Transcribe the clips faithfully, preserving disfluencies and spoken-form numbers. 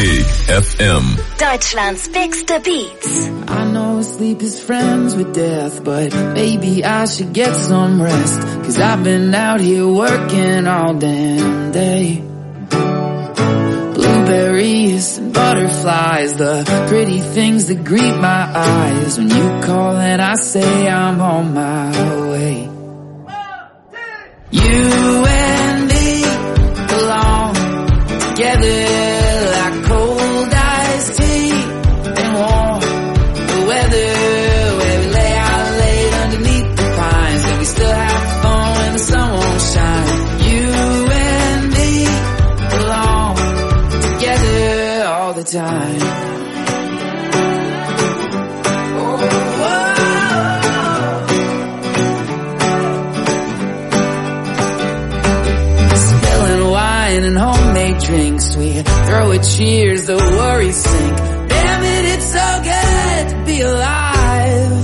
Big F M. Deutschlands bigste Beats. I know sleep is friends with death, but maybe I should get some rest. Cause I've been out here working all damn day. Blueberries and butterflies, the pretty things that greet my eyes. When you call and I say I'm on my way. You and me belong together like cold iced tea and warm the weather, where we lay out late underneath the pines, and we still have fun when the sun won't shine. You and me belong together all the time. And homemade drinks, we throw a cheers, the worries sink. Damn it, it's so good to be alive.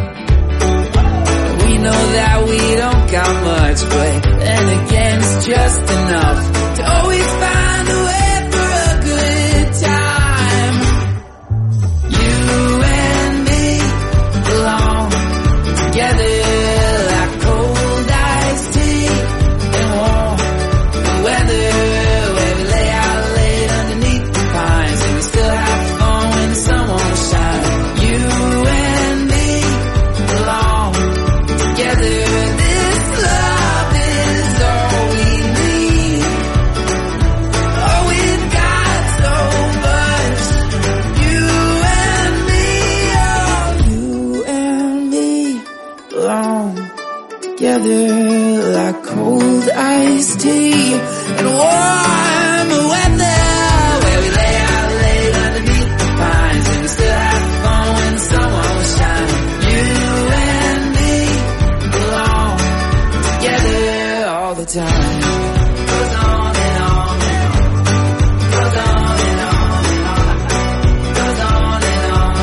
We know that we don't got much, but then again it's just enough to always find a way for a good time. You and me belong together like cold iced tea and warm the weather. Together like cold iced tea and warm weather, where we lay out late underneath the pines, and we still have fun when the sun won't shine. You and me belong together all the time. Goes on and on and on. Goes on and on and on. Goes on and on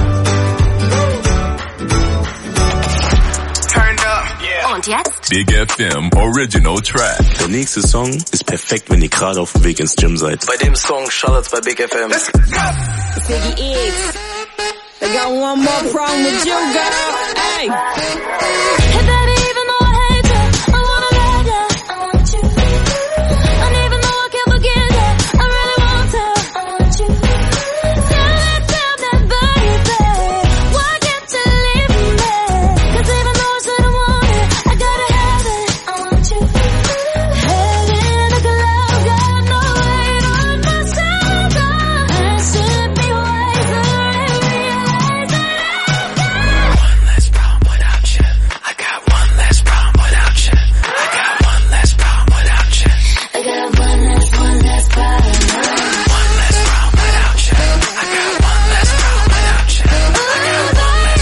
and on. Turned up. Und jetzt? Big F M Original Track. Der nächste Song ist perfekt, wenn ihr gerade auf dem Weg ins Gym seid. Bei dem Song schallet's bei Big F M. Let's go! Biggie X. They got one more problem with you, girl. Hey! Hey, baby, even though I hate you, I wanna love you. I want you. And even though I can't forget you, I really want to. I want you. Tell that, tell that baby, why can't you leave me? Cause even though I should've wanted, I gotta have it. I want you. Head in a cloud, got no weight on my shoulder. I should be wiser and realize that I've got one less problem without you. I got one less problem without you. I got one less problem without you. I got one less, one less problem. One less problem without you. I got one less problem without you. I got one less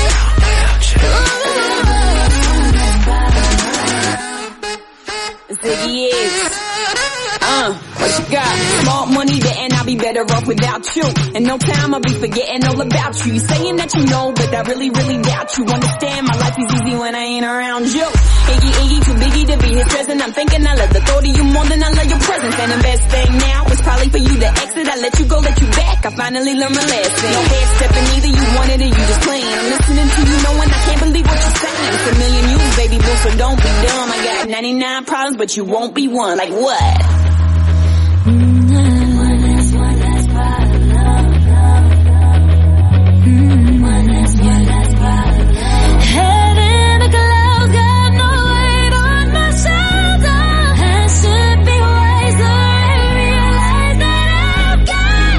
problem without you. Ziggy is. Uh, what you got? Small money there and I'll be better off without you. In no time I'll be forgetting all about you. You saying that you know, but I really, really doubt you. Understand my life is easy when I ain't around you. Iggy, Iggy, too biggie to be his present. I'm thinking I love the thought of you more than I love your presence. And the best thing now is probably for you to exit. I let you go, let you back. I finally learned my lesson. No head stepping either, you wanted it, you just playing. I'm listening to you knowing I can't believe what you're saying. It's a million you, baby boo, so don't be dumb. I got ninety-nine problems, but you won't be one. Like what? Head in the clouds, got no weight on my shoulder. I should be wiser and realize that I've got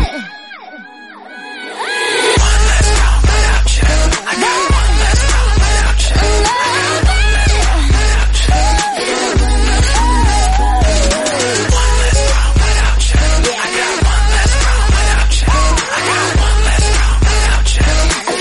one less problem without you. I got one less problem without you. I got one less problem without you. One less problem without you. Yeah, I got one less problem without you. I got one less problem without you. I got one less, one less problem. One less problem without you. I got one less problem without you.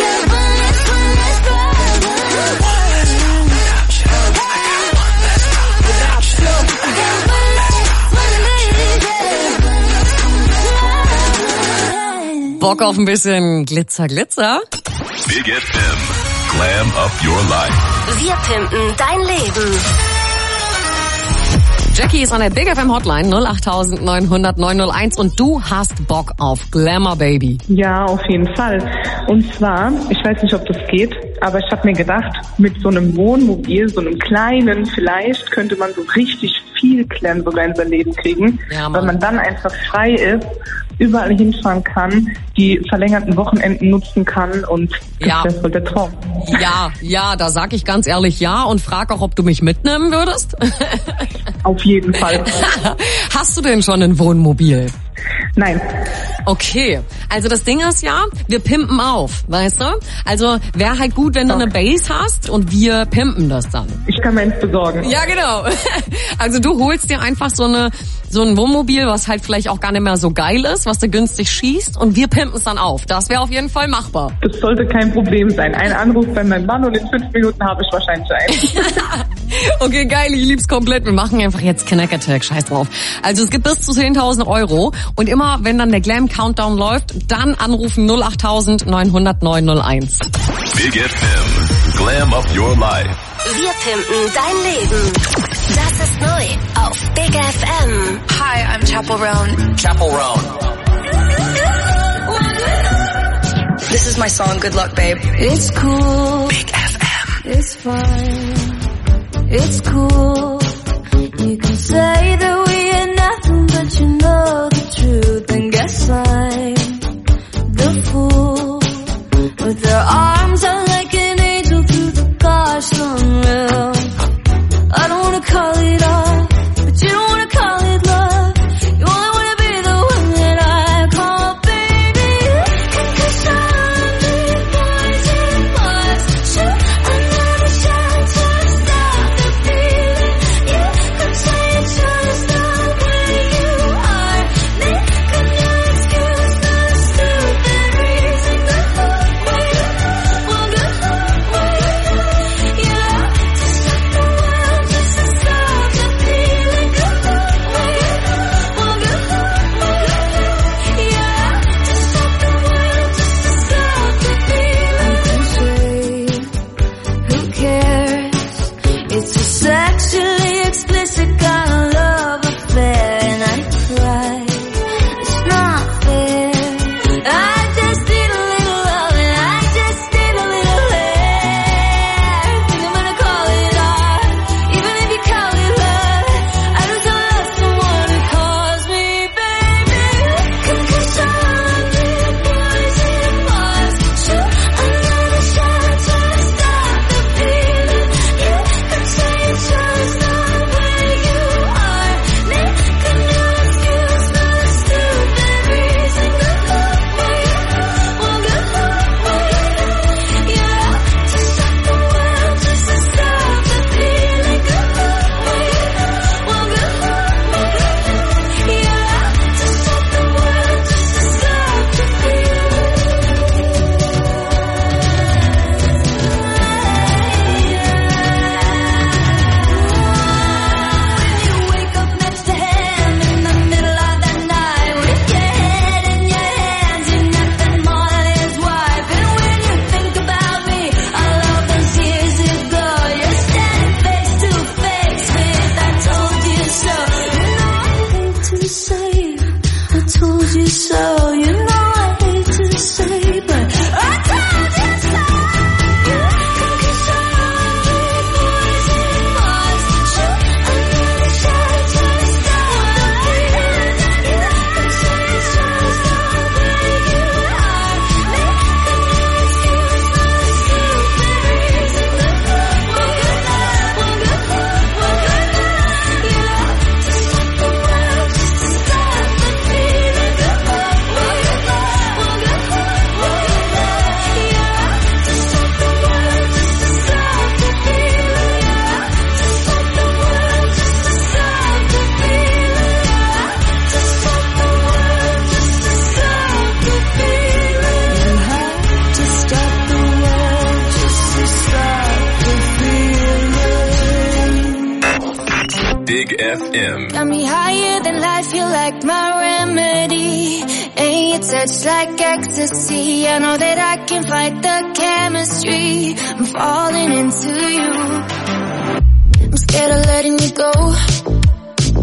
Bock auf ein bisschen Glitzer, Glitzer? Big F M. Glam up your life. Wir pimpen dein Leben. Jackie ist an der Big F M Hotline null acht neun null null neun null eins und du hast Bock auf Glamour Baby. Ja, auf jeden Fall. Und zwar, ich weiß nicht, ob das geht, aber ich habe mir gedacht, mit so einem Wohnmobil, so einem kleinen, vielleicht könnte man so richtig viel Glam sogar in sein Leben kriegen, ja, weil man dann einfach frei ist, überall hinfahren kann, die verlängerten Wochenenden nutzen kann und das ja. wäre voll der Traum. Ja, ja, da sag ich ganz ehrlich ja und frag auch, ob du mich mitnehmen würdest. Auf jeden Fall. Hast du denn schon ein Wohnmobil? Nein. Okay, also das Ding ist ja, wir pimpen auf, weißt du? Also wäre halt gut, wenn du eine Base hast und wir pimpen das dann. Ich kann mir eins besorgen. Ja, genau. Also du holst dir einfach so eine so ein Wohnmobil, was halt vielleicht auch gar nicht mehr so geil ist, was du günstig schießt und wir pimpen es dann auf. Das wäre auf jeden Fall machbar. Das sollte kein Problem sein. Ein Anruf bei meinem Mann und in fünf Minuten habe ich wahrscheinlich einen. Okay, geil, ich lieb's komplett. Wir machen einfach jetzt Knack Attack, scheiß drauf. Also es gibt bis zu zehntausend Euro und immer, wenn dann der Glam Countdown läuft, dann anrufen null acht neun null null neun null eins. Big F M, Glam up your life. Wir pimpen dein Leben. Das ist neu auf Big F M. Hi, I'm Chappell Roan. Chappell Roan. This is my song, Good Luck, Babe. It's cool. Big F M. It's fine. It's cool. You can say that we are nothing, but you know the truth. And guess I'm the fool. With their arms out like an angel through the gosh unreal. I don't wanna call it off, but you don't wanna call it love. You only wanna be the one that I call baby. Cause I'm the boys and boys. Shoot another shot to stop the feeling. You could say it's just the way you are. Making your excuse for the stupid reason. Good luck, wait, well, good luck, wait, yeah. To stop the world, just to stop the feeling. Good luck, wait, well, good luck, wait, yeah. To stop the world, just to stop the feeling. Who cares? It's a sexually explicit kind of love affair, and I cry. It's not fair. I just need a little love, and I just need a little air. Think I'm gonna call it art, even if you call it love. I just love someone who calls me baby. Cause I'm the boys and boys. Shoot another shot to stop the feeling. You could say it's just the way you are. Making your excuse for the stupid reason. Good luck, wait, well, good luck, wait, yeah. To stop the world, just to stop the feeling. Good luck, wait, well, good luck, wait, yeah. To stop the world, just to stop the feeling. You wake up next to him in the middle of the night with your head in your hands, you're nothing more than his wife. And when you think about me, all of those years ago, you're standing face to face with I told you so. You know I hate to say I told you so. You know I hate to say, but I told you so. Cause I'm the boys and boys. Shoot another shot to stop the feeling. You could say it's just the way you are. Making your excuse for the stupid reason. Good luck, well, good luck, well, good luck, well, good luck, yeah. To stop the world, just to stop the feeling. Good luck, well, good luck, well, good luck, well, good luck, yeah. To stop the world, just to stop the feeling, yeah. To stop the world, just to stop the feeling, yeah. To stop the world, just to stop the feeling. You have to stop the world just to stop the feeling. Big F M. Got me higher than life, you like my remedy. Ain't your touch like ecstasy. I know that I can fight the chemistry. I'm falling into you. I'm scared of letting you go.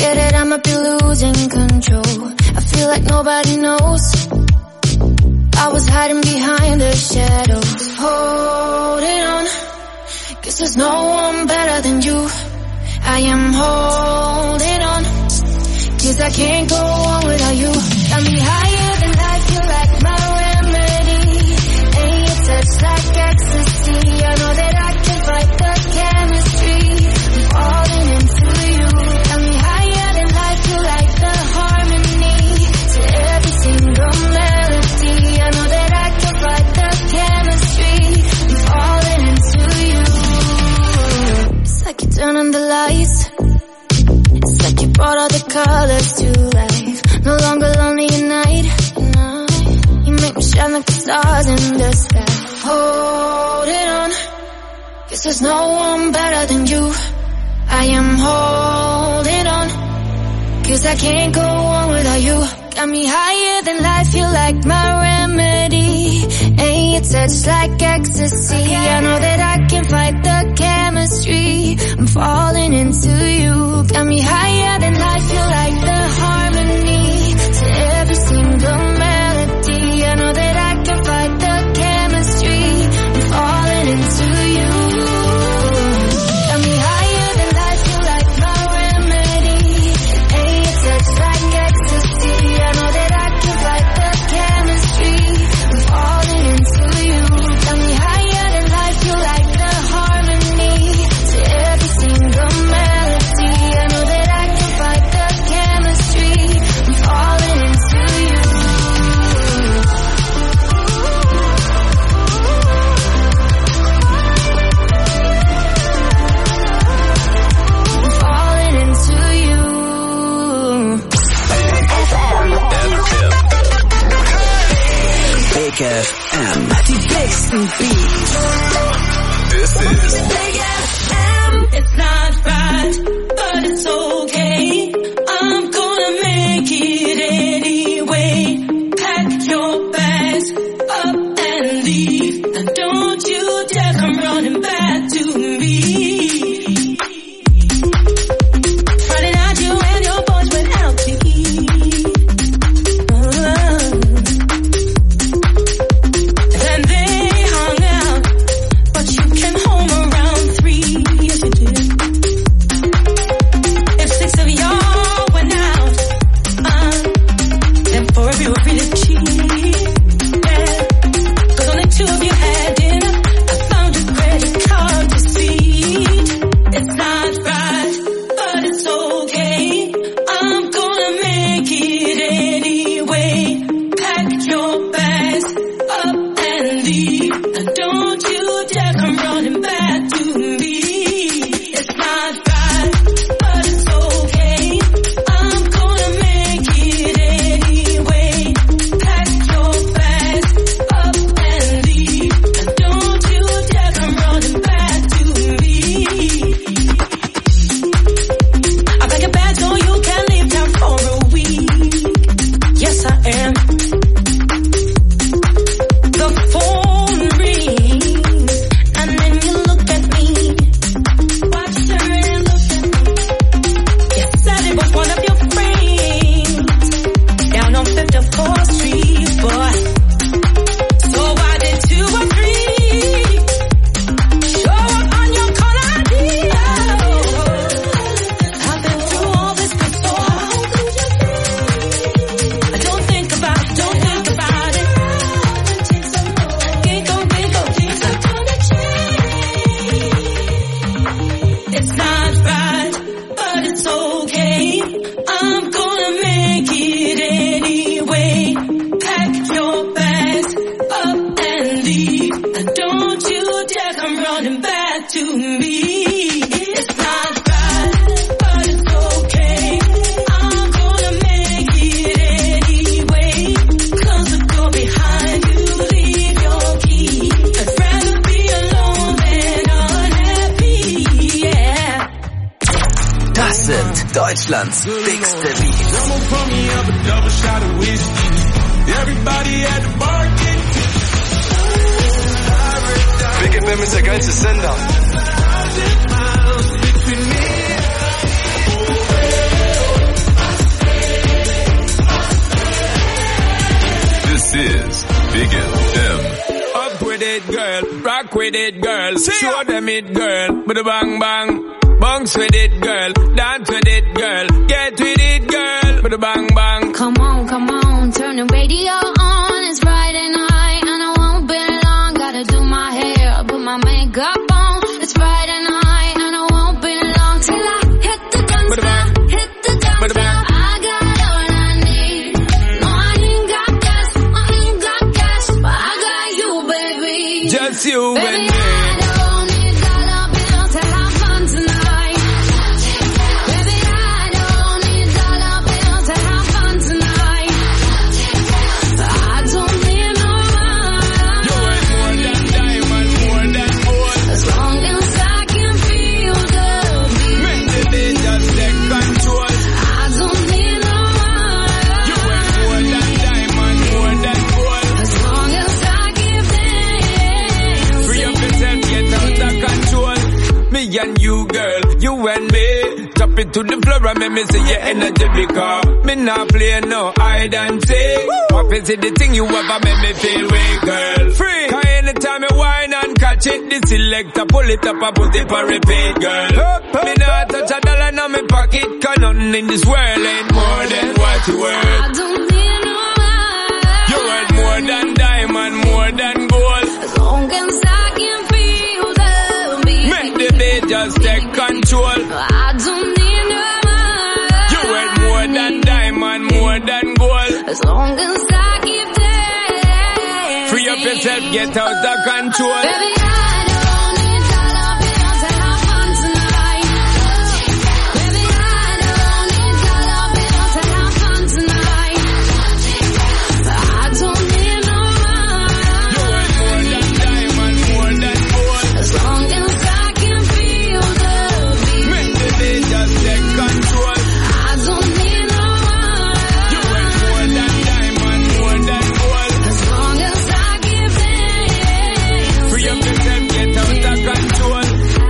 Scared that I might be losing control. I feel like nobody knows. I was hiding behind the shadows, holding on, 'cause there's no one better than you. I am holding on, 'cause I can't go on without you. Got me higher than life, you like my remedy. And your touch like ecstasy. I know that I can fight the chemistry. I'm falling into you. Got me higher than life, you like the harmony to every single melody. I know that I can fight the chemistry. I'm falling into you. It's like you turn on the lights. It's like you brought all the colors to life. No longer lonely at night. You make me shine like the stars in the sky. Holding on, 'cause there's no one better than you. I am holding on, 'cause I can't go on without you. Got me higher than life, you like my remedy. And your touch like ecstasy. I know that I can fight the chemistry. I'm falling into you. Got me higher than life, you like the harmony to every single melody. I know that I can fight the chemistry. I'm falling into you. Got me higher than life, you like my remedy. And your touch like ecstasy. I know that I can fight the chemistry. I'm falling into you. Got me higher than life, you like the harmony to every single melody. I know that I can fight the chemistry. I'm falling into you. I'm falling into you. Big F M. Die besten Beats. This is Big F M. It's not right, but it's okay. I'm gonna make it anyway. Pack your bags up and leave. And don't you dare come running back to me. Friday night you and your boys went out to eat. Oh. And they hung out, but you came home around three. Yes, you did. If six of y'all went out, uh, then four of you were really cheap. Yeah, 'cause only two of you had dinner. I found a credit card receipt. It's not right, but it's okay. I'm gonna make it anyway. Pack your bags up and leave. And don't you dare come running back to me. It's not right, but it's okay. I'm gonna make it anyway. Pack your bags up and leave. And don't you dare come running back to me. I pack a bag so you can leave town for a week. Yes, I am. The phone rings, and then you look at me. Watch her and look at me. You said it was one of your friends down on fifty-fourth Street, boy. So why did two or three show up on your call I D? I've been through all this before. I don't think about it, don't think about it. Giggle, giggle, things are gonna change. It's not right, but it's okay. I'm gonna make it anyway. Pack your bags up and leave. And don't you dare come running back to me. It's not right, but it's okay. I'm gonna make it anyway. Close the door behind you, leave your key. I'd rather be alone than unhappy, yeah. Das sind Deutschlands dickste Beats. Someone pour me up a double shot of whiskey. Everybody at the bar getting Big F M ist der geilste Sender. between me This is Big F M. Up with it, girl. Rock with it, girl. Show them it, girl. With a bang bang. Bounce with it, girl. Dance with it, girl. Get with it, girl. With a bang bang. Come on, come on. Turn the radio on. It's Friday night and I won't be long. Gotta do my hair, put my makeup on. It's Friday night and I won't be long till I hit the dance floor. Hit the dance floor. I got all I need. No, I ain't got gas. I ain't got cash, but I got you, baby. Just you baby, and me. I don't need dollar bills to have fun tonight. Baby, I don't need dollar bills to have fun tonight. I don't need no money. You ain't more than diamond, more than gold. As long as I can feel the beat. Make the beat just take control. I don't need no money. You ain't more than diamond, more than gold. As long as I give them. Free up yourself, get out of control. Me and you, girl, you and me. Drop it to the floor and make me see your energy because me not play no hide and seek. What is it the thing you ever make me feel weak, girl? Free. Cause anytime you whine and catch it, the selector pull it up and put it for repeat, girl. Me not touch a dollar in my pocket, cause nothing in this world ain't more than what you worth. I don't need no money. You worth more than diamond, more than gold. As long as I can feel the beat. Make the beat just take control. I don't need no money. You worth more than diamond, more than gold. As long as I keep dancing. Free up yourself, get out of control. Baby, I don't need dollar bills to have fun tonight. Baby, I don't need dollar bills to have fun tonight. I don't need no money. You worth more than diamond, more than gold. As long as I can feel the beat. Make the beat just take control. I don't need no money. You worth more than diamond, more than gold. As long as I give them. Free up yourself, get out of control.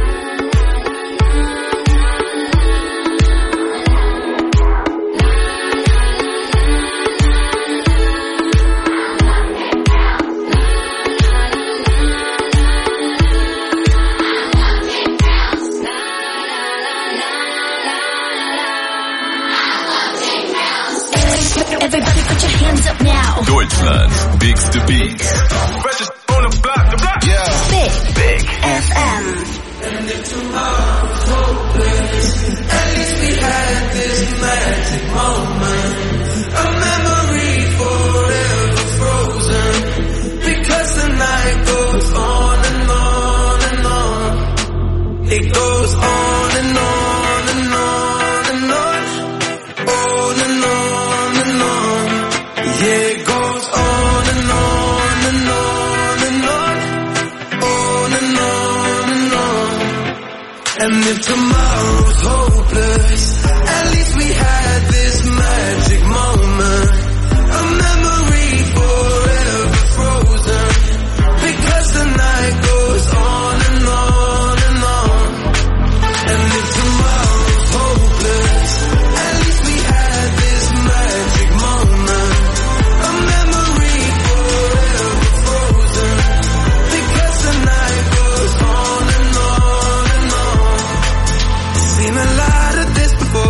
Everybody put your hands up now. Deutschland's Bigste Beats. Freshest on the block, the block. Yeah. Big, Big F M. And if tomorrow was hopeless, at least we had this magic moment. A memory forever frozen. Because the night goes on and on and on. It goes on and on and on and on. On and on and on. Yeah, it goes on and on and on and on. On and on and on. And if tomorrow's hopeless, at least we had this magic moment. A memory forever frozen. Because the night goes on and on and on. And if tomorrow's hopeless, at least we had this magic moment. A memory forever frozen. Because the night goes on and on and on. Seen a lot of this before.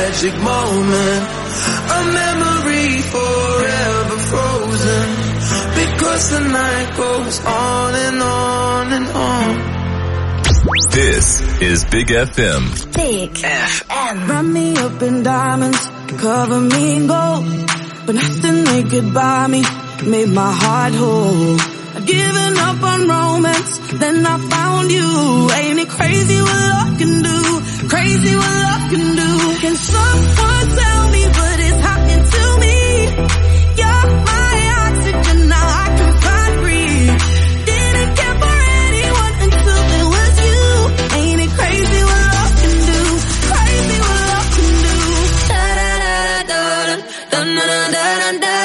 magic moment, a memory forever frozen, because the night goes on and on and on. This is Big F M. Big F M. Wrap me up in diamonds, cover me in gold, but nothing they could buy me made my heart whole. I'd given up on romance, then I found you. Ain't it crazy what love can do? Crazy what love can do. Can someone tell me what is happening to me? You're my oxygen, now I can find breathe. Didn't care for anyone until it was you. Ain't it crazy what love can do? Crazy what love can do. Da da da da da da da da da da.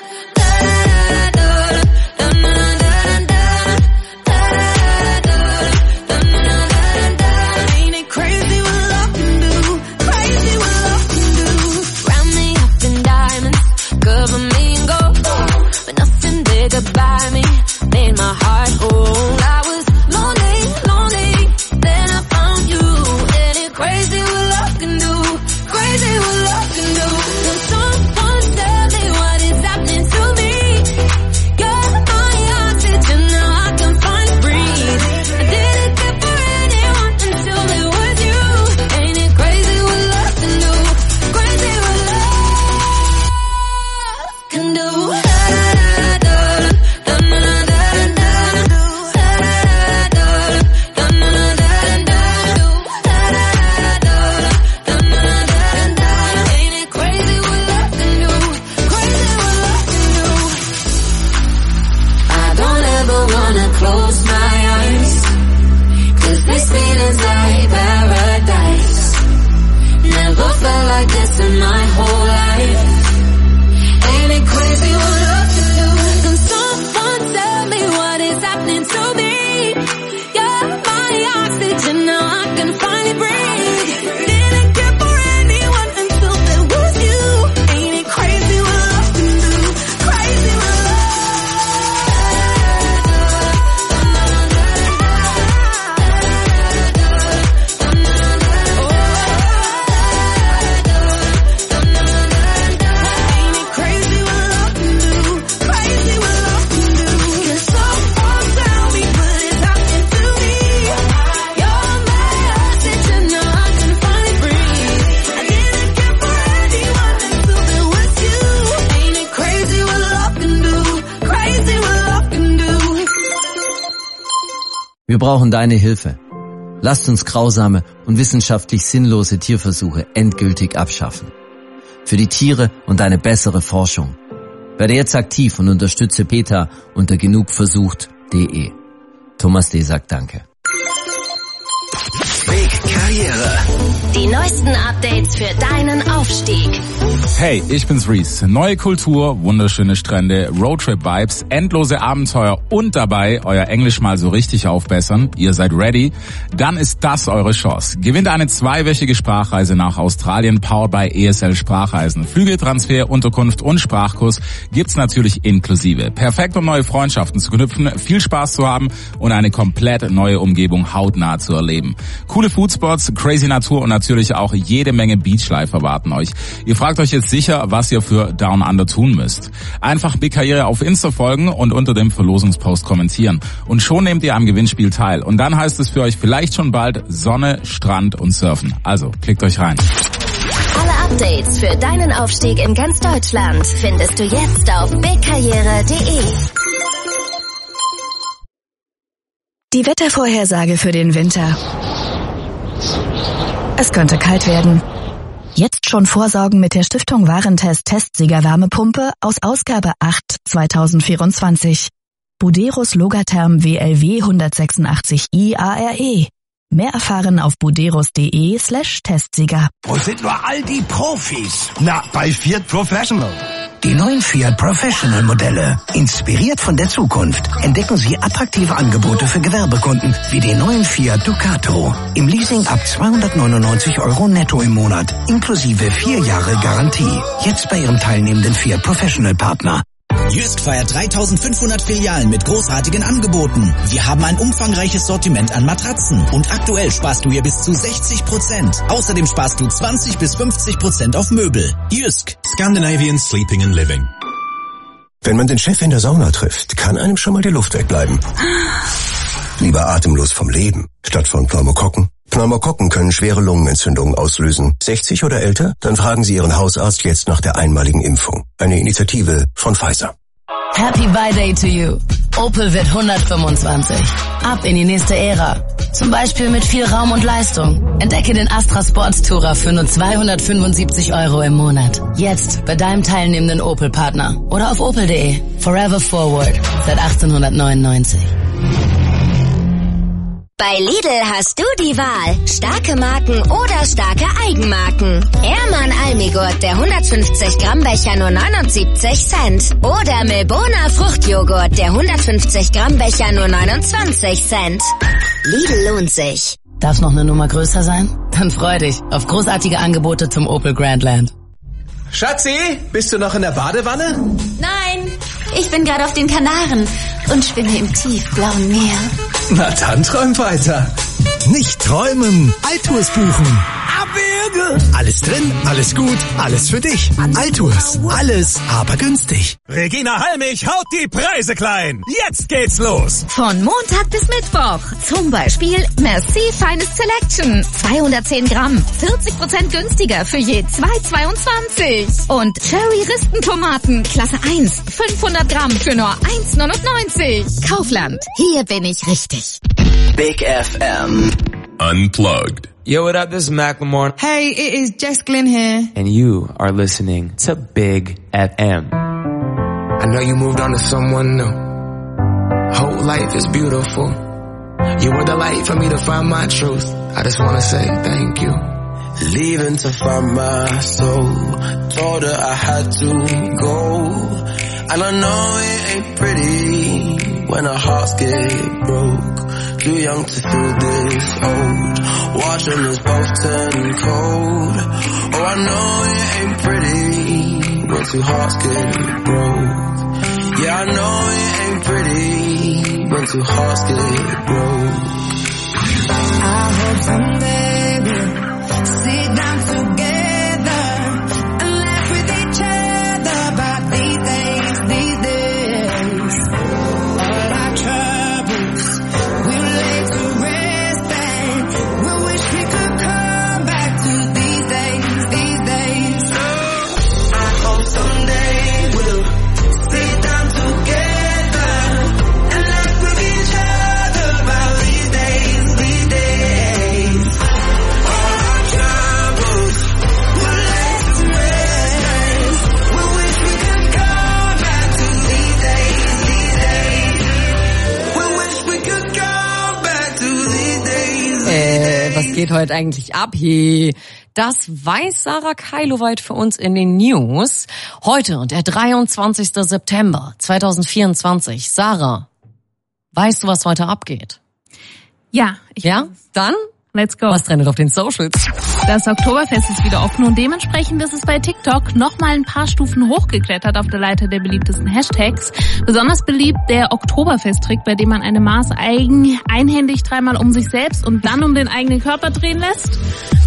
By me, made my heart whole. I was lonely, lonely, then I found you. Ain't it crazy what love can do? Crazy what love can do. Can someone tell me what is happening to me? You're my oxygen, now I can find breathe. I didn't care for anyone until it was you. Ain't it crazy what love can do? Crazy what love can do. Like this in my whole life. Ain't it crazy what love can do? Can someone tell me what is happening to me? You're my oxygen, now I can finally breathe. Didn't care for anyone until there was you. Ain't it crazy what love can do? Crazy what Wir brauchen deine Hilfe. Lasst uns grausame und wissenschaftlich sinnlose Tierversuche endgültig abschaffen. Für die Tiere und eine bessere Forschung. Werde jetzt aktiv und unterstütze PETA unter genugversucht punkt de. Thomas D. sagt Danke. Big Karriere. Die neuesten Updates für deinen Aufstieg. Hey, ich bin's Reese. Neue Kultur, wunderschöne Strände, Roadtrip-Vibes, endlose Abenteuer und dabei euer Englisch mal so richtig aufbessern. Ihr seid ready? Dann ist das eure Chance. Gewinnt eine zweiwöchige Sprachreise nach Australien, powered by E S L Sprachreisen. Flüge, Transfer, Unterkunft und Sprachkurs gibt's natürlich inklusive. Perfekt, um neue Freundschaften zu knüpfen, viel Spaß zu haben und eine komplett neue Umgebung hautnah zu erleben. Coole Foodspots, crazy Natur und natürlich auch jede Menge Beachlife erwarten euch. Ihr fragt euch jetzt sicher, was ihr für Down Under tun müsst. Einfach Big Karriere auf Insta folgen und unter dem Verlosungspost kommentieren. Und schon nehmt ihr am Gewinnspiel teil. Und dann heißt es für euch vielleicht schon bald Sonne, Strand und Surfen. Also, klickt euch rein. Alle Updates für deinen Aufstieg in ganz Deutschland findest du jetzt auf big karriere punkt de. Die Wettervorhersage für den Winter. Es könnte kalt werden. Jetzt schon vorsorgen mit der Stiftung Warentest Testsieger Wärmepumpe aus Ausgabe acht zweitausendvierundzwanzig. Buderus Logatherm W L W hundertsechsundachtzig i A R E. Mehr erfahren auf buderus.de slash Testsieger. Wo sind nur all die Profis? Na, bei Fiat Professional. Die neuen Fiat Professional Modelle. Inspiriert von der Zukunft entdecken Sie attraktive Angebote für Gewerbekunden wie den neuen Fiat Ducato. Im Leasing ab zweihundertneunundneunzig Euro netto im Monat, inklusive vier Jahre Garantie. Jetzt bei Ihrem teilnehmenden Fiat Professional Partner. Jysk feiert dreitausendfünfhundert Filialen mit großartigen Angeboten. Wir haben ein umfangreiches Sortiment an Matratzen und aktuell sparst du hier bis zu sechzig Prozent. Außerdem sparst du zwanzig bis fünfzig Prozent auf Möbel. Jysk. Scandinavian Sleeping and Living. Wenn man den Chef in der Sauna trifft, kann einem schon mal die Luft wegbleiben. Lieber atemlos vom Leben, statt von Pneumokokken. Pneumokokken können schwere Lungenentzündungen auslösen. sechzig oder älter? Dann fragen Sie Ihren Hausarzt jetzt nach der einmaligen Impfung. Eine Initiative von Pfizer. Happy Birthday to you. Opel wird hundertfünfundzwanzig. Ab in die nächste Ära. Zum Beispiel mit viel Raum und Leistung. Entdecke den Astra Sports Tourer für nur zweihundertfünfundsiebzig Euro im Monat. Jetzt bei deinem teilnehmenden Opel-Partner. Oder auf opel punkt de. Forever Forward. Seit achtzehnhundertneunundneunzig. Bei Lidl hast du die Wahl. Starke Marken oder starke Eigenmarken. Ehrmann Almigurt, der hundertfünfzig Gramm Becher nur neunundsiebzig Cent. Oder Milbona Fruchtjoghurt, der hundertfünfzig Gramm Becher nur neunundzwanzig Cent. Lidl lohnt sich. Darf noch eine Nummer größer sein? Dann freu dich auf großartige Angebote zum Opel Grandland. Schatzi, bist du noch in der Badewanne? Nein, ich bin gerade auf den Kanaren und schwimme im tiefblauen Meer. Na dann träum weiter. Nicht träumen, Altours buchen. Abwürge. Alles drin, alles gut, alles für dich. Altours, alles, aber günstig. Regina Halmich haut die Preise klein. Jetzt geht's los. Von Montag bis Mittwoch. Zum Beispiel Merci Finest Selection. zweihundertzehn Gramm. vierzig Prozent günstiger für je zwei Euro zweiundzwanzig. Und Cherry Ristentomaten. Klasse eins. fünfhundert Gramm für nur eins Euro neunundneunzig. Kaufland. Hier bin ich richtig. Big F M. Unplugged. Yo, what up? This is Macklemore. Hey, it is Jess Glynn here. And you are listening to Big F M. I know you moved on to someone new. Whole life is beautiful. You were the light for me to find my truth. I just wanna say thank you. Leaving to find my soul. Told her I had to go. And I know it ain't pretty when our hearts get broke. Too young to feel this old. Watching us both turn cold. Oh, I know it ain't pretty when two hearts get broke. Yeah, I know it ain't pretty when two hearts get broke. I hope someday we'll sit down together and laugh with each other about these days, these days. All our troubles we'll lay to rest and we'll wish we could come back to these days, these days. Oh, I hope someday we'll sit down together and laugh with each other about these days, these days. All our troubles we'll lay to rest. We wish we could come back to these days, these days. We wish we could come back to these days. Äh, was geht heute eigentlich ab hier? Das weiß Sarah Keiloweit für uns in den News. Heute und der dreiundzwanzigster September zweitausendvierundzwanzig. Sarah, weißt du, was heute abgeht? Ja, ich Ja? weiß. Dann? Let's go. Was trendet auf den Socials? Das Oktoberfest ist wieder offen und dementsprechend ist es bei TikTok nochmal ein paar Stufen hochgeklettert auf der Leiter der beliebtesten Hashtags. Besonders beliebt der Oktoberfest-Trick, bei dem man eine Maß eigen einhändig dreimal um sich selbst und dann um den eigenen Körper drehen lässt.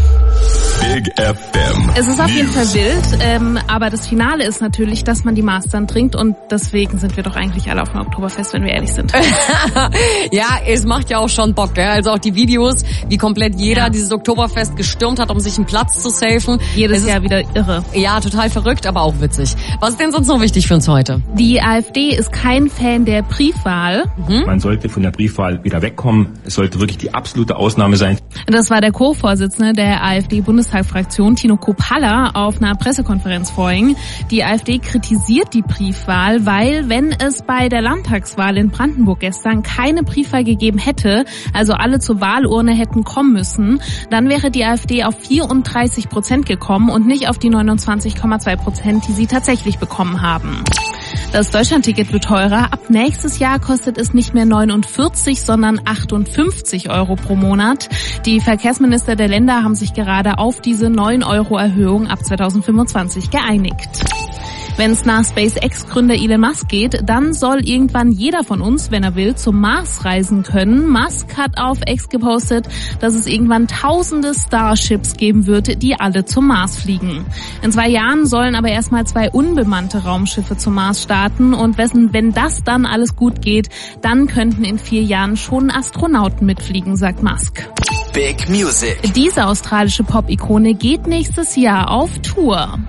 Big F M. Es ist auf jeden News. Fall wild, ähm, aber das Finale ist natürlich, dass man die Maß dann trinkt und deswegen sind wir doch eigentlich alle auf dem Oktoberfest, wenn wir ehrlich sind. Ja, es macht ja auch schon Bock, gell? Also auch die Videos, wie komplett jeder Ja. dieses Oktoberfest gestürmt hat, um sich einen Platz zu safen. Jedes Es Jahr ist, wieder irre. Ja, total verrückt, aber auch witzig. Was ist denn sonst noch wichtig für uns heute? Die AfD ist kein Fan der Briefwahl. Mhm. Man sollte von der Briefwahl wieder wegkommen. Es sollte wirklich die absolute Ausnahme sein. Das war der Co-Vorsitzende der AfD-Bundestagsfraktion, Tino Kropalla, auf einer Pressekonferenz vorhin. Die AfD kritisiert die Briefwahl, weil wenn es bei der Landtagswahl in Brandenburg gestern keine Briefwahl gegeben hätte, also alle zur Wahlurne hätten kommen müssen, dann wäre die AfD auf vierunddreißig Prozent gekommen und nicht auf die neunundzwanzig Komma zwei Prozent, die sie tatsächlich bekommen haben. Das Deutschlandticket wird teurer. Ab nächstes Jahr kostet es nicht mehr neunundvierzig, sondern achtundfünfzig Euro pro Monat. Die Verkehrsminister der Länder haben sich gerade auf diese neun Euro Erhöhung ab zweitausendfünfundzwanzig geeinigt. Wenn es nach SpaceX-Gründer Elon Musk geht, dann soll irgendwann jeder von uns, wenn er will, zum Mars reisen können. Musk hat auf X gepostet, dass es irgendwann tausende Starships geben wird, die alle zum Mars fliegen. In zwei Jahren sollen aber erstmal zwei unbemannte Raumschiffe zum Mars starten und wenn das dann alles gut geht, dann könnten in vier Jahren schon Astronauten mitfliegen, sagt Musk. Big Music. Diese australische Pop-Ikone geht nächstes Jahr auf Tour.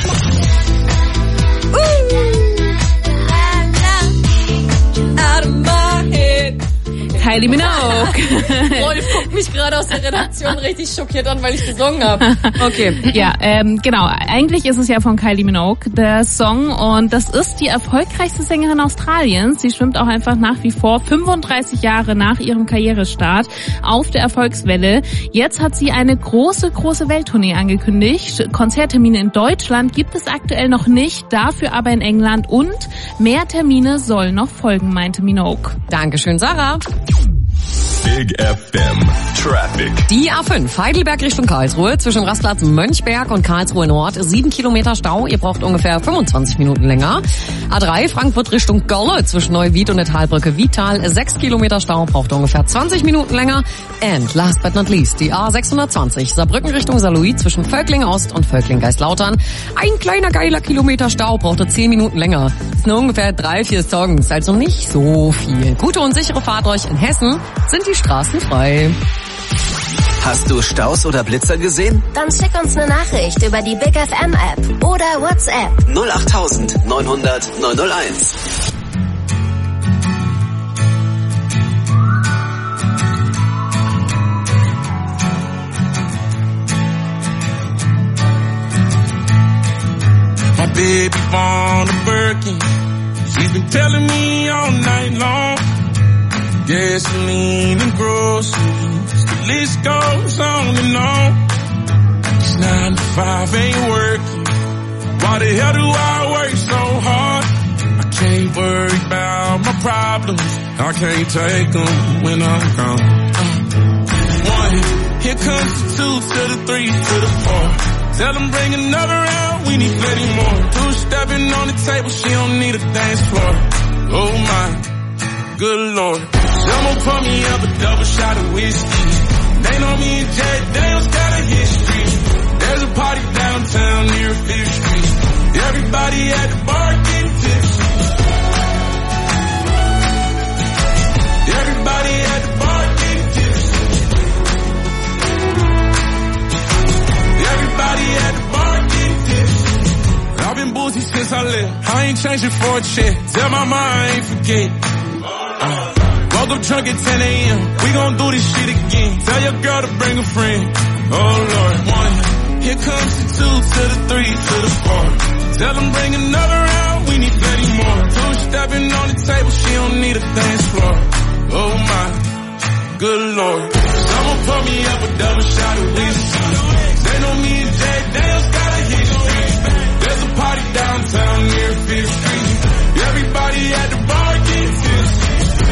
Kylie Minogue. Rolf guckt mich gerade aus der Redaktion richtig schockiert an, weil ich gesungen habe. Okay. Ja, ähm, genau. Eigentlich ist es ja von Kylie Minogue, der Song. Und das ist die erfolgreichste Sängerin Australiens. Sie schwimmt auch einfach nach wie vor fünfunddreißig Jahre nach ihrem Karrierestart auf der Erfolgswelle. Jetzt hat sie eine große, große Welttournee angekündigt. Konzerttermine in Deutschland gibt es aktuell noch nicht, dafür aber in England. Und mehr Termine sollen noch folgen, meinte Minogue. Dankeschön, Sarah. Big F M Traffic. Die A fünf, Heidelberg Richtung Karlsruhe, zwischen Rastplatz Mönchberg und Karlsruhe Nord, sieben Kilometer Stau, ihr braucht ungefähr fünfundzwanzig Minuten länger. A drei, Frankfurt Richtung Gölle, zwischen Neuwied und der Talbrücke Vital, sechs Kilometer Stau, braucht ungefähr zwanzig Minuten länger. And last but not least, die A sechshundertzwanzig, Saarbrücken Richtung Saarlouis, zwischen Völkling Ost und Völkling Geistlautern, ein kleiner geiler Kilometer Stau, brauchte zehn Minuten länger. Das sind nur ungefähr drei, vier Songs, also nicht so viel. Gute und sichere Fahrt euch. In Hessen sind die Straßen frei. Hast du Staus oder Blitzer gesehen? Dann schick uns eine Nachricht über die Big F M App oder WhatsApp. null acht neunhundert neunhunderteins. My baby born a Birkin. She's been telling me all night long. Gasoline and groceries, the list goes on and on. This nine to five ain't working. Why the hell do I work so hard? I can't worry about my problems. I can't take them when I'm gone. Uh, one, here comes the two to the three to the four. Tell them bring another round, we need plenty more. Two stepping on the table, she don't need a dance floor. Oh my, good Lord. Someone pour me up a double shot of whiskey. They know me and Jack Daniels got a history. There's a party downtown near Fifth Street. Everybody at the bar getting tipsy. Everybody at the bar getting tipsy. Everybody at the bar getting tipsy. I've been boozy since I left. I ain't changing for a check. Tell my mom I ain't forget. Uh. Woke up drunk at ten a.m. We gon' do this shit again. Tell your girl to bring a friend. Oh Lord, one. Here comes the two to the three to the four. Tell them bring another round. We need plenty more. Two stepping on the table. She don't need a dance floor. Oh my, good Lord. Someone pour me up a double shot of whiskey. They know me and Jack Daniels got a history. There's a party downtown near Fifth Street. Everybody at the bar getting tipsy.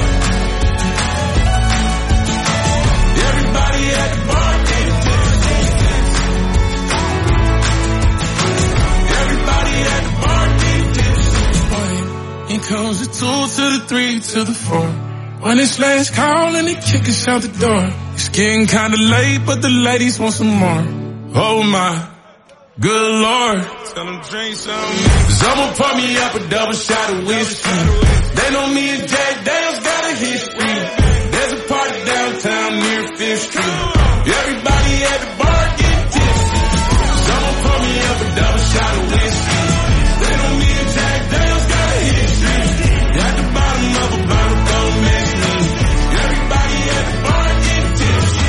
Everybody at the bar getting tipsy. Everybody at the bar getting tipsy. Here comes the two to the three to the four. When it's last call and they kick us out the door. It's getting kinda late, but the ladies want some more. Oh my, good Lord. Tell them drink some. Someone pour me up a double shot of whiskey. They know me and Jack Daniels got a history. There's a party downtown near Fifth Street. Everybody at the bar getting tipsy. Someone pour me up a double shot of whiskey. They know me and Jack Daniels got a history. At the bottom of a bottle, don't mess me. Everybody at the bar getting tipsy.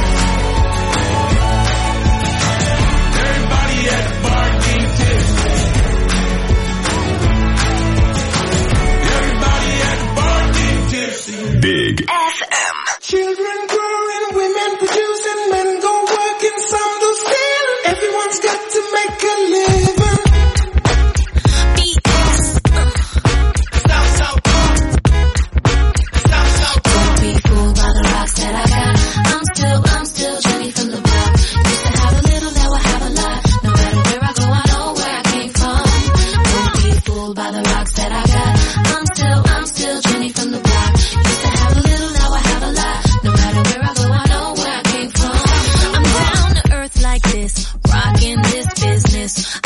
Everybody at the bar getting tipsy. Everybody at the bar getting tipsy. Big F M. Children growing, women producing.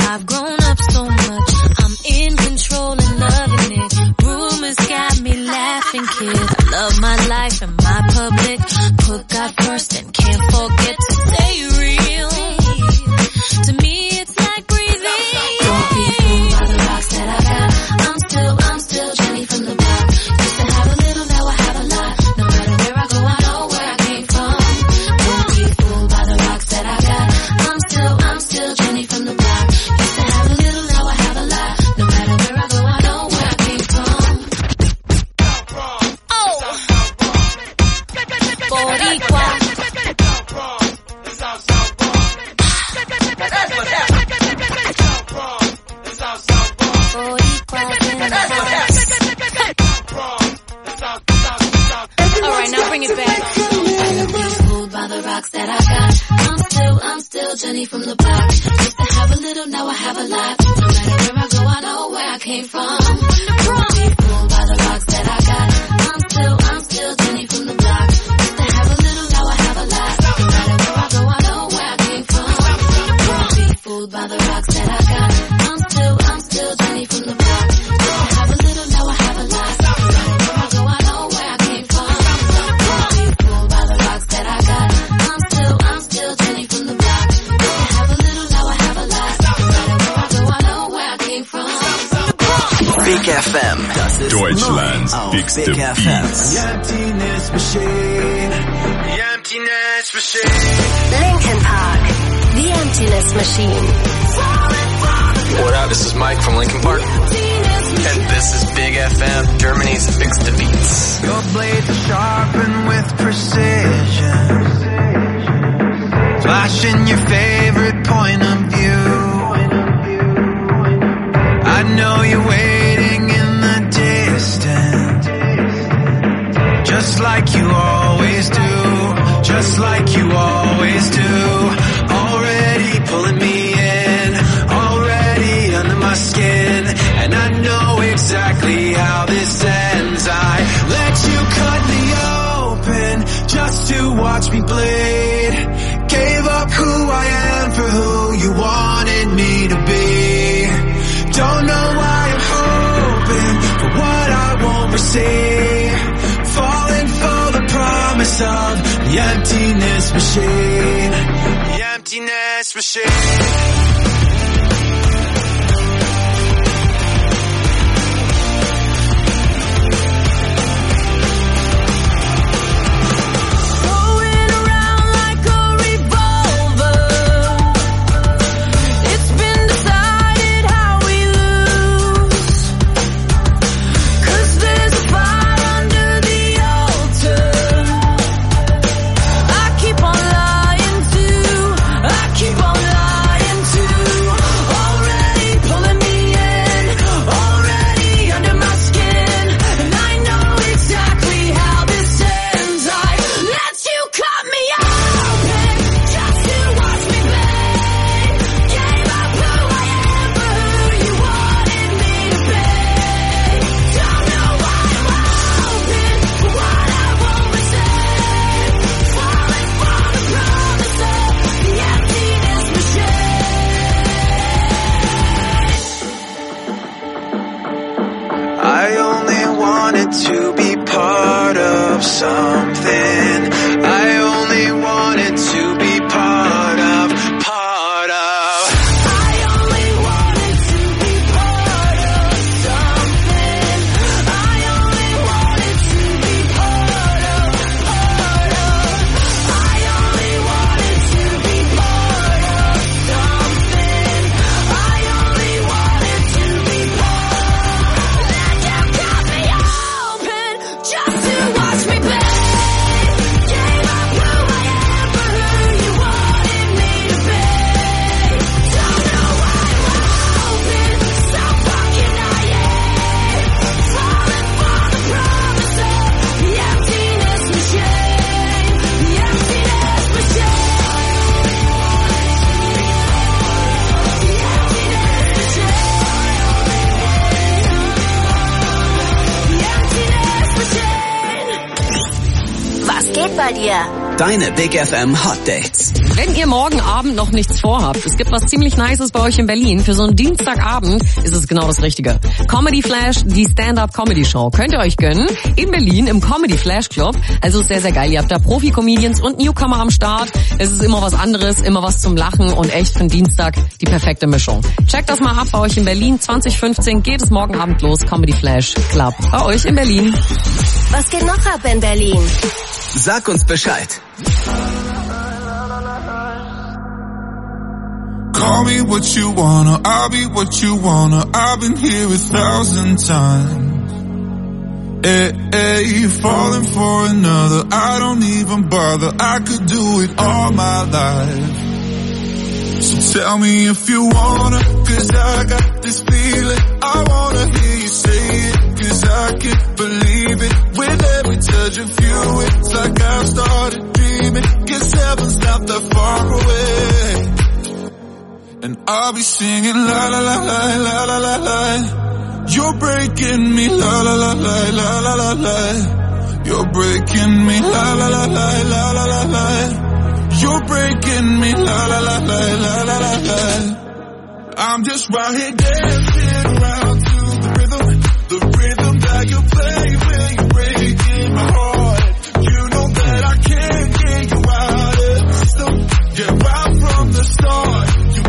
I've grown up so much, I'm in control and loving it. Rumors got me laughing, kid. I love my life and my public. Put God first and can't forget to stay real. To me it's like breathing. Don't be fooled by the rocks that I got. I'm still, I'm still Jenny from the block. Used to have a little, now I have a lot. No matter where I go, I know where I came from. Don't be fooled by the rocks that I got. I'm still, I'm still Jenny from the block. Used to have a little, now I have a lot. No matter where I go, I know where I came from. Oh, Boricua. Alright, now bring it back. Don't be fooled by the rocks that I got. I'm still, I'm still Jenny from the block. Used to have a little, now I have a lot. No matter where I go, I know where I came from. Don't be fooled by the rocks that I got. I'm still, I'm still Jenny from the block. Used to have a little, now I have a lot. No matter where I go, I know where I came from. Don't be fooled by the rocks that I got. I'm still, I'm still Jenny from the block. Used to have a little, now I have a lot. No matter where I go, I know where I came from. Don't be fooled by the rocks that I got. I'm still, I'm still Jenny from the block. Used to have a little, now I have a lot. No matter where I go, I know where I came from. Big F M. Das ist Deutschlands bigste Big Beats. Emptiness machine. Emptiness machine. Linkin Park, The Emptiness Machine. What up? This is Mike from Linkin Park. And this is Big F M, Germany's biggest beats. Your blades are sharpened with precision. Flashing your favorite point of view. I know you're waiting in the distance. Just like you always do. Just like you always do. Already pulling me in. Already under my skin. And I know exactly how this ends. I let you cut me open just to watch me bleed. Gave up who I am for who you wanted me to be. Don't know why I'm hoping for what I won't receive. Falling for the promise of the emptiness machine. The emptiness machine. To be part of something. I only wanted to be part of, part of. I only wanted to be part of something. I only wanted to be part of, part of. I only wanted to be part of something. I only wanted to be part. Let you cut me open just to watch me play. Gave up who I am for who you wanted me to be. Don't know why I'm hoping, so fucking naive. Falling for the promise of the emptiness machine. The emptiness machine. The emptiness machine. The emptiness machine. Was geht bei dir? Deine Big F M Hot Dates. Wenn ihr morgen Abend noch nichts vorhabt, es gibt was ziemlich Nices bei euch in Berlin. Für so einen Dienstagabend ist es genau das Richtige. Comedy Flash, die Stand-Up-Comedy-Show. Könnt ihr euch gönnen. In Berlin im Comedy Flash Club. Also ist sehr, sehr geil. Ihr habt da Profi-Comedians und Newcomer am Start. Es ist immer was anderes, immer was zum Lachen und echt für den Dienstag die perfekte Mischung. Checkt das mal ab bei euch in Berlin. zwanzig fünfzehn geht es morgen Abend los. Comedy Flash Club. Bei euch in Berlin. Was geht noch ab in Berlin? Sag uns Bescheid. Call me what you wanna, I'll be what you wanna. I've been here a thousand times. Hey, hey, falling for another, I don't even bother. I could do it all my life. So tell me if you wanna, cause I got this feeling. I wanna hear you say it, cause I can't believe it. With every touch of you, it's like I've started dreaming. Guess heaven's not that far away. And I'll be singing la la la la la la la la. You're breaking me la la la la la la la la. You're breaking me la la la la la la la la. You're breaking me la la la la la la la la. I'm just right here dancing around to the rhythm, the rhythm that you play when you're breaking my heart. You know that I can't get you out of the system. Yeah, right from the start.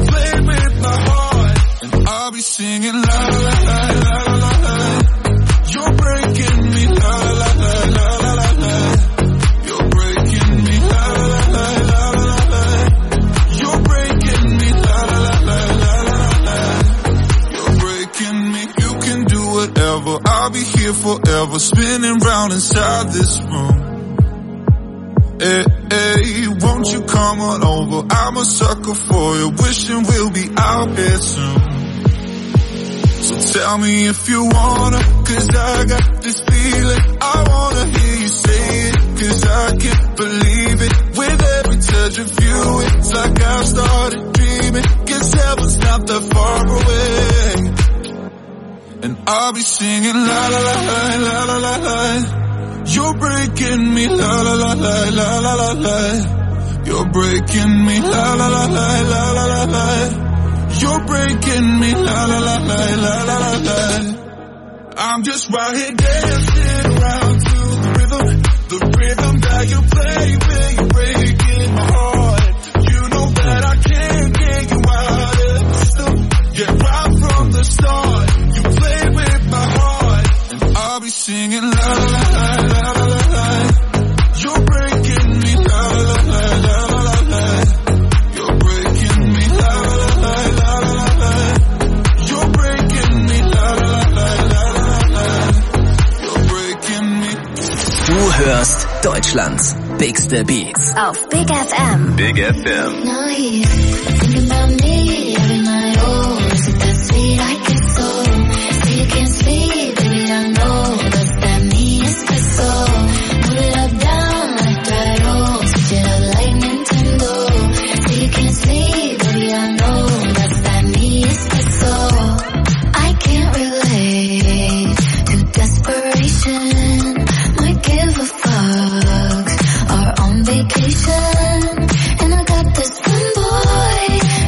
I'll be singing la la la la la la la. You're breaking me la la la la la la la. You're breaking me la la la la la la la. You're breaking me la la la la la la la. You're breaking me. You can do whatever. I'll be here forever, spinning round inside this room. Hey, hey, won't you come on over? I'm a sucker for you, wishing we'll be out here soon. So tell me if you wanna, cause I got this feeling. I wanna hear you say it, cause I can't believe it. With every touch of you, it's like I've started dreaming. Guess heaven's not that far away. And I'll be singing la la la la la la la la. You're breaking me la la la la la la la la. You're breaking me la la la la la la la la. You're breaking me la la la la la la la la. I'm just right here dancing around to the rhythm, the rhythm that you play when you're breaking my heart. You know that I can't get you out of the system. Yeah, right from the start, you play with my heart. And I'll be singing la la la la la la la la. You're breaking me la la la la la la la. You're breaking me la la la la la la la. You're breaking me la la la la la la. You're breaking me. Du hörst Deutschlands bigste Beats auf Big F M. Big F M. Now he's thinking about me every night. Oh, is it that sweet? I guess so. Say you can't speak, baby, I know. Does that mean it's good so? Put it up, down like that. Oh, switch it up like Nintendo. Say you can't speak, baby, I know. Does that mean it's good so? I can't relate to desperation. Might give a fuck. Are on vacation, and I got this one boy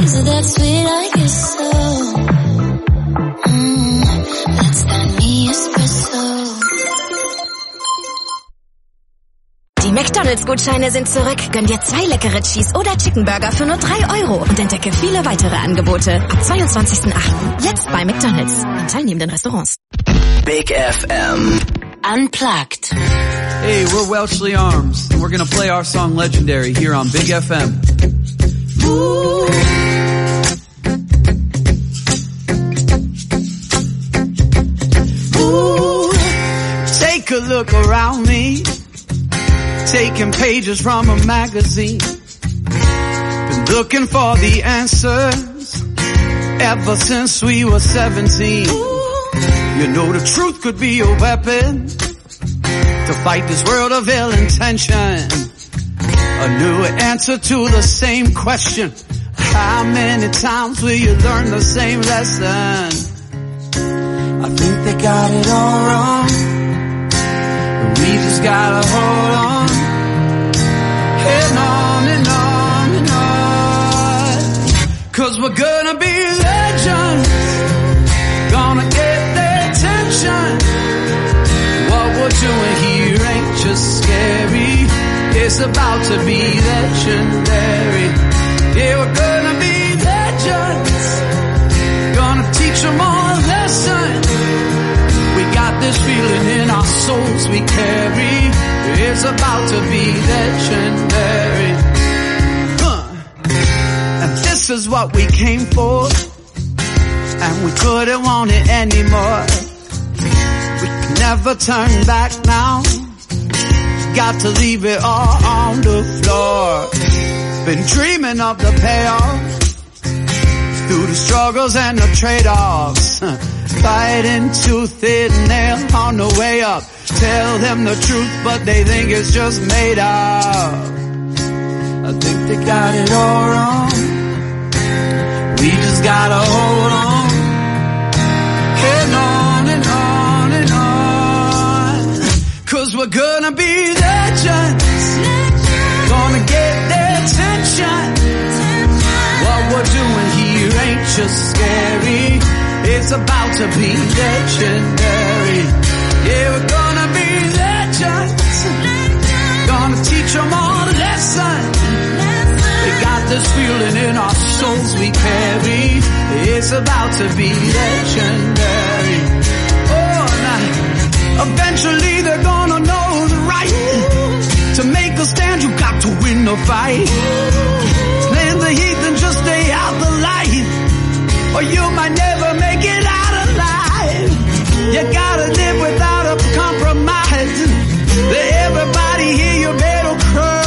Is it that sweet? I guess so. Mm, that's that me espresso. Die McDonald's-Gutscheine sind zurück. Gönn dir zwei leckere Cheese- oder Chicken-Burger für nur drei Euro und entdecke viele weitere Angebote. Ab zweiundzwanzigsten achten Jetzt bei McDonald's in teilnehmenden Restaurants. Big F M. Unplugged. Hey, we're Welshly Arms, and we're gonna play our song Legendary here on Big F M. Ooh. Ooh. Take a look around me, taking pages from a magazine. Been looking for the answers ever since we were seventeen. You know the truth could be a weapon to fight this world of ill intention. A new answer to the same question. How many times will you learn the same lesson? I think they got it all wrong, but we just gotta hold on. And on and on and on. Cause we're gonna be legends, gonna get their attention. What we're doing here ain't just scary, it's about to be legendary. Yeah, we're gonna be legends, gonna teach them all a lesson. We got this feeling in our souls we carry, it's about to be legendary. Huh. And this is what we came for, and we couldn't want it anymore. We can never turn back now, got to leave it all on the floor. Been dreaming of the payoff, through the struggles and the trade-offs. Fighting tooth and nail on the way up. Tell them the truth, but they think it's just made up. I think they got it all wrong, we just gotta hold on. And on and on and on. Cause we're gonna be legends, gonna get their attention. What we're doing here ain't just scary, it's about to be legendary. Yeah, we're gonna be legends, gonna teach them all a lesson. We got this feeling in our souls we carry, it's about to be legendary. Oh, now, eventually they're gonna know the right. To make a stand, you got to win the fight. Play the heat and just stay out the light, or you might never make it out alive. You gotta live without a compromise. Everybody here, you better cry.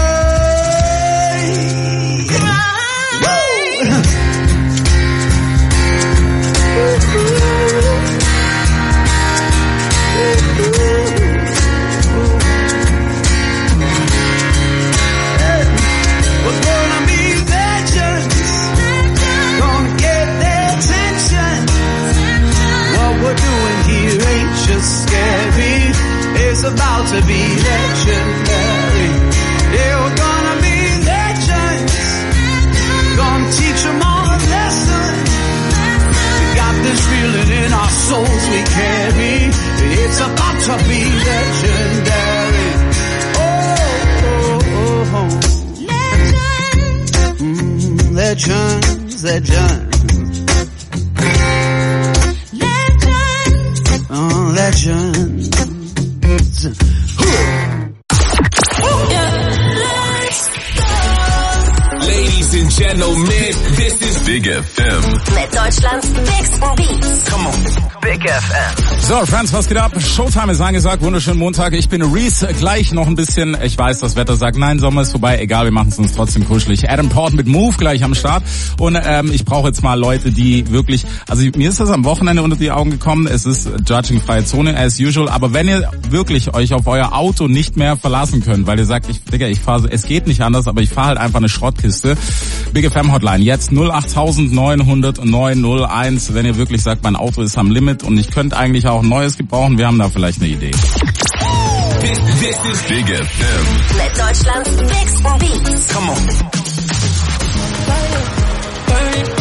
We're gonna be legends, gonna get their attention. What we're doing here ain't just scary, it's about to be legendary. Yeah, we're gonna be legends, gonna teach them all a lesson. We got this feeling in our souls we carry, it's about to be legendary. Oh, oh, oh, oh. Mm, legends, legends. Legends. Oh, legends. Ladies and gentlemen, this is Big F M. Mit Deutschlands bigsten Beats. Come on, Big F M. So, Friends, was geht ab? Showtime ist angesagt. Wunderschönen Montag. Ich bin Reese. Gleich noch ein bisschen, ich weiß, das Wetter sagt, nein, Sommer ist vorbei. Egal, wir machen es uns trotzdem kuschelig. Adam Port mit Move gleich am Start. Und ähm, ich brauche jetzt mal Leute, die wirklich, also mir ist das am Wochenende unter die Augen gekommen. Es ist Judging-freie Zone, as usual. Aber wenn ihr wirklich euch auf euer Auto nicht mehr verlassen könnt, weil ihr sagt, ich, Digga, ich fahre, es geht nicht anders, aber ich fahre halt einfach eine Schrottkiste. Big F M Hotline, jetzt null acht neun null null neun null eins, wenn ihr wirklich sagt, mein Auto ist am Limit und ich könnte eigentlich auch ein neues gebrauchen, wir haben da vielleicht eine Idee. This, this is Big F M. Mit Deutschlands bigsten Beats. Come on.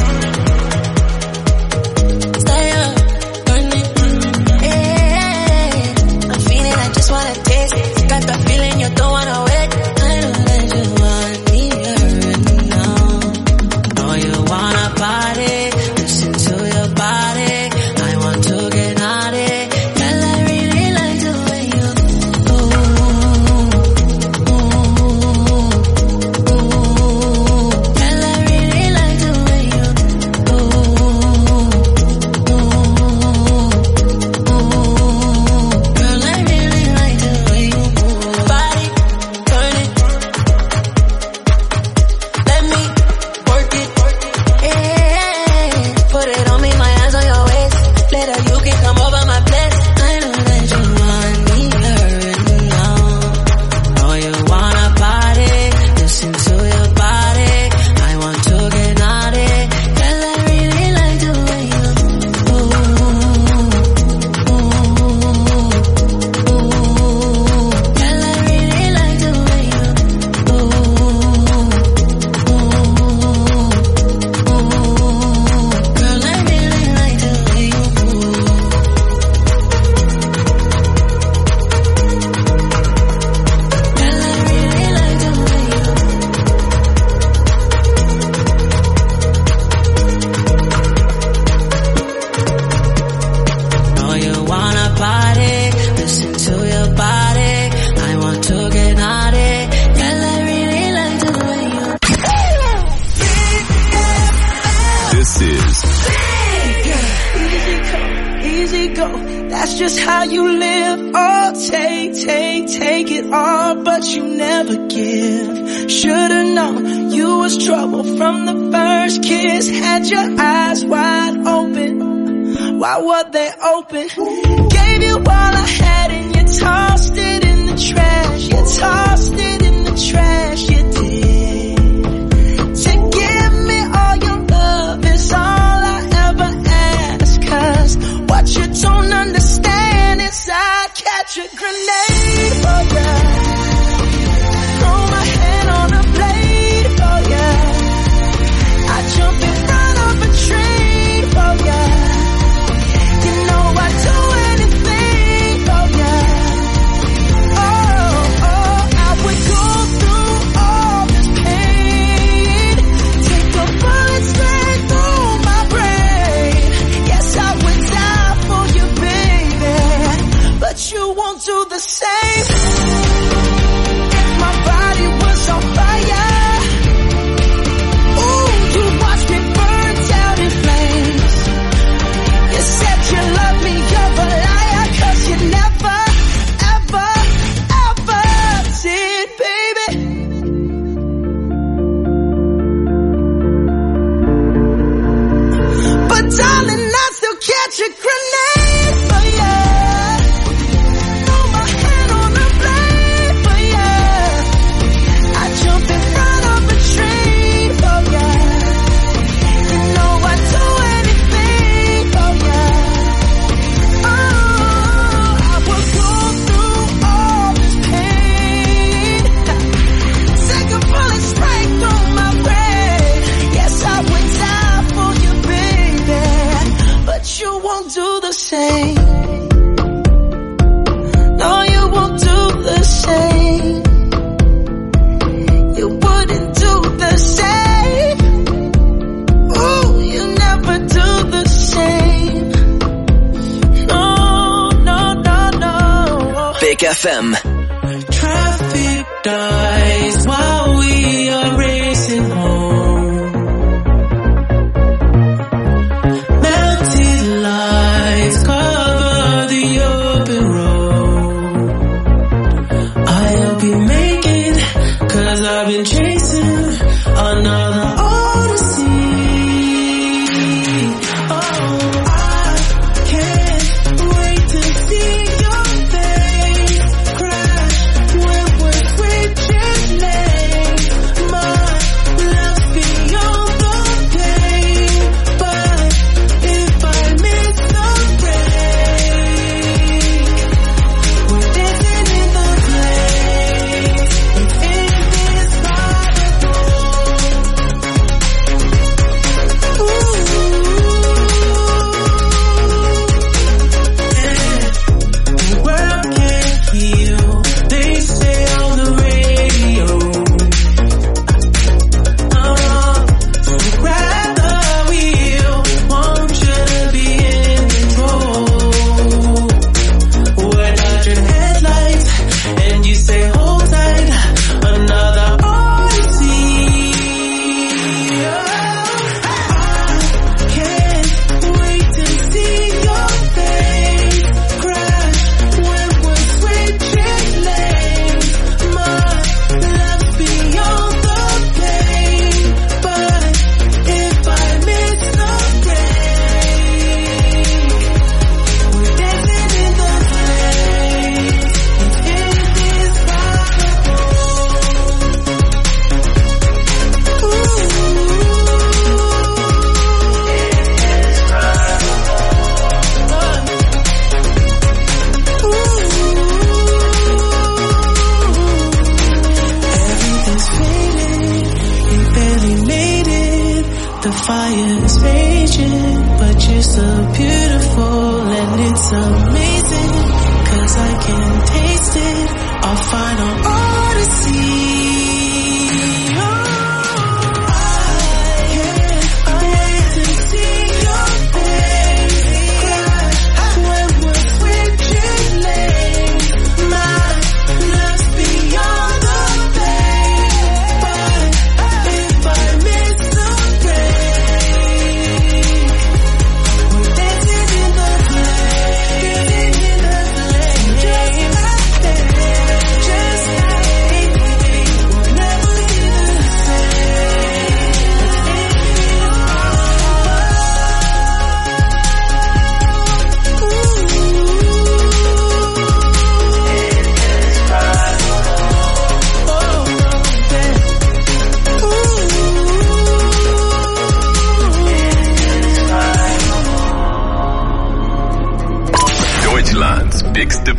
that's just how you live. Oh, take, take, take it all, but you never give. Should've known you was trouble from the first kiss. Had your eyes wide open, why were they open? Gave you all I had and you tossed it in the trash. You tossed it in the trash, you did. To give me all your love is all I ever ask. Cause what you don't understand is I catch a grenade for ya. Throw my hand on a blade for ya. I jump in front of a train for ya. You know I'd do anything for ya. Oh, oh, I would go through all this pain. Take a bullet straight through my brain. Yes, I would die for you, baby, but you won't do the same. If my body was on fire, ooh, you watch me burn down in flames. You said you love me, you're a liar, cause you never, ever, ever did, baby. But darling, I still catch a grenade for ya. Throw my hand on a blade for ya. I jump in front of a train for ya. You know I'd do anything for ya. Oh, I would go through all this pain. Take a bullet straight through my brain. Yes, I would die for you, baby, but you won't do the same. No, you won't do the same. You wouldn't do the same. Ooh, you never do the same. No, no, no, no. Big F M. Traffic dies while we are racing home. Melted lights cover the open road. I'll be making, cause I've been chasing another odyssey. Oh, I can't wait to see your face crash when we're switching lanes. My love's beyond the pain, but if I miss the break, we're dancing in the place. It's indescribable. Ooh, the world can't heal, they say on the radio. Uh, so grab the wheel, want you to be in control. We're dodging headlights, and you say hold tight, another odyssey. I can't wait to see your face crash when we're switching lanes. My love's beyond the pain, but if I miss the break, we're dancing in the place. It's indescribable. Everything's fading, you barely made it. The fire is raging, but you're so beautiful and it's amazing. Cause I can taste it, our final odyssey. Oh, I can't wait to see your face crash when we're switching lanes. My love's beyond the pain, but if I miss the break, we're dancing in the place.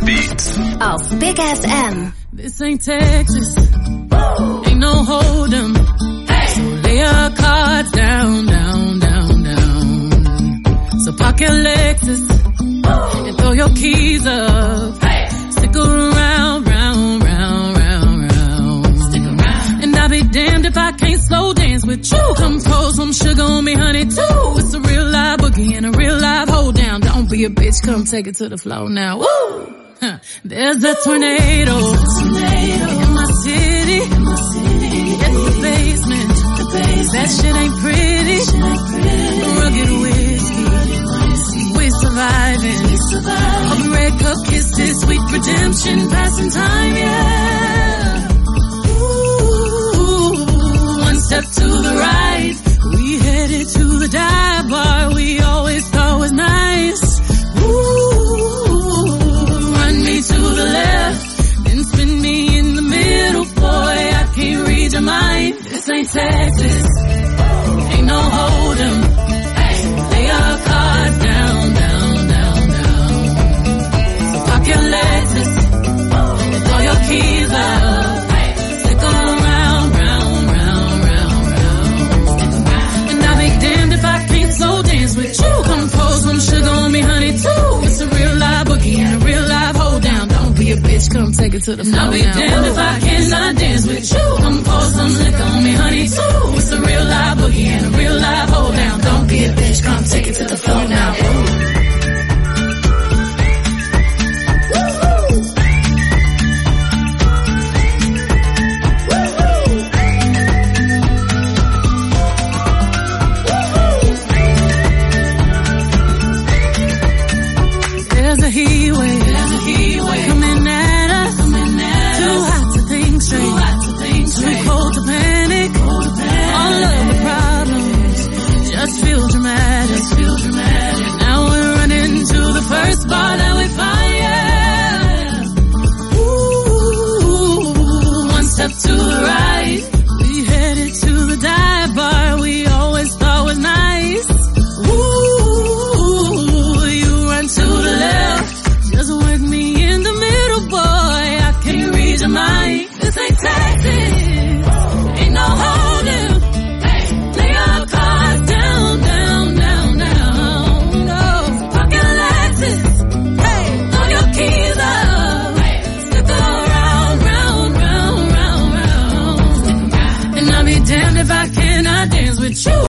Beats. Auf Big F M. This ain't Texas. Ain't no hold'em. So lay your cards down, down, down, down. So park your Lexus and throw your keys up. Stick around, round, round, round, round. Stick around. And I'll be damned if I can't slow dance with you. Come pour some sugar on me, honey, too. It's a real live boogie and a real live hold down. Don't be a bitch, come take it to the floor now. Woo! Huh. There's a tornado, tornado in my city. In my city. It's the basement. The basement. That shit ain't pretty. Shit ain't pretty. Rugged whiskey. whiskey. We're surviving. We surviving. All the red cup kisses, sweet redemption, passing time, yeah. Ooh, one step to the right. We headed to the dive bar we always thought was nice. Ooh. To the left, then spin me in the middle, boy, I can't read your mind. This ain't Texas, ain't no hold'em. Lay your cards down, down, down, down. So park your Lexus and throw your keys up. Stick around, round, round, round, round. And I'll be damned if I can't slow dance with you. Come pour some sugar on me, honey, too. It's a real live boogie and a real live hold down. Don't be a bitch, come take it to the floor. I'll be now. Damned if I cannot dance with you. Come pour some liquor on me, honey, too. It's a real live boogie and a real live hold down. Don't be a bitch, come take it to the floor now. There's a heat wave. There's a heat wave coming at us. Coming at Too us. hot to think straight. Too hot to think straight. Too cold to panic. Cold to panic. All of the problems just feel dramatic. Just feel dramatic. Now we're running to the first bar that we find. Yeah. Ooh, one step to the right. We headed to the dive bar we always thought was nice. Ooh, you run to the left. Just work me in the middle, boy, I can't read your mind. This ain't Texas, ain't no hold'em. Lay your cards down, down, down, down. No, park your Lexus, hey, throw your keys up. Stick around, round, round, round, round. And I'll be damned if I cannot dance with you.